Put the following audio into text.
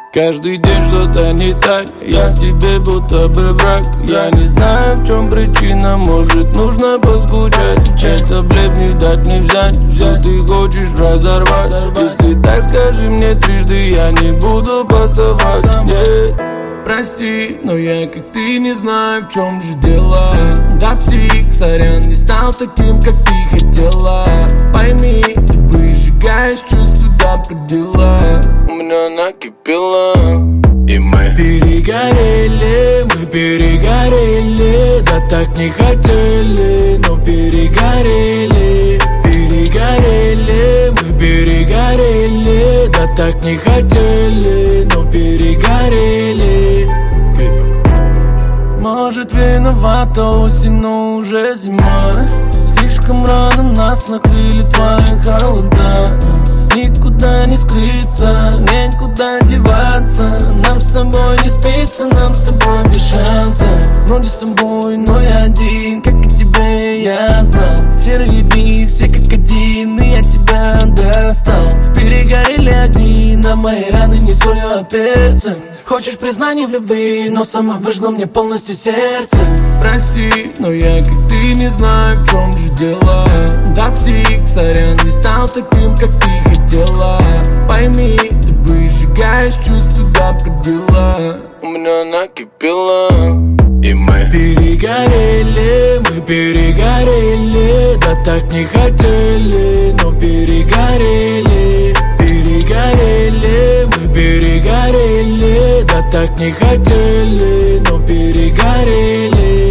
Каждый день что-то не так, я тебе будто бы враг. Я не знаю, в чем причина, может нужно поскучать. Это блеф, не дать, не взять, все ты хочешь разорвать. Если так, скажи мне трижды, я не буду пасовать. Прости, но я как ты не знаю, в чем же дело. Да, псих, сорян, не стал таким, как ты хотела. Пойми, ты выжигаешь чувства до предела. У меня накипело, и мы перегорели, да так не хотели, но перегорели. Перегорели, мы перегорели, да так не хотели, но перегорели. Может, виновата осень, но уже зима. Слишком рано нас накрыли твои холода. Никуда не скрыться, некуда деваться. Нам с тобой не спится, нам с тобой без шанса. Вроде с тобой, но я один, как и тебе я знал. Серые дни, все как один, и я тебя достал. Перегорели огни, на мои раны не солью, а перцем. Хочешь признание в любви, но сама выжгла мне полностью сердце. Прости, но я как ты не знаю, в чем же дело. Да, псих, сорян, не стал таким, как ты хотела. Пойми, ты выжигаешь чувства до предела. У меня накипело, и мы перегорели, да так не хотели, но перегорели. Перегорели, мы перегорели, да так не хотели, но перегорели.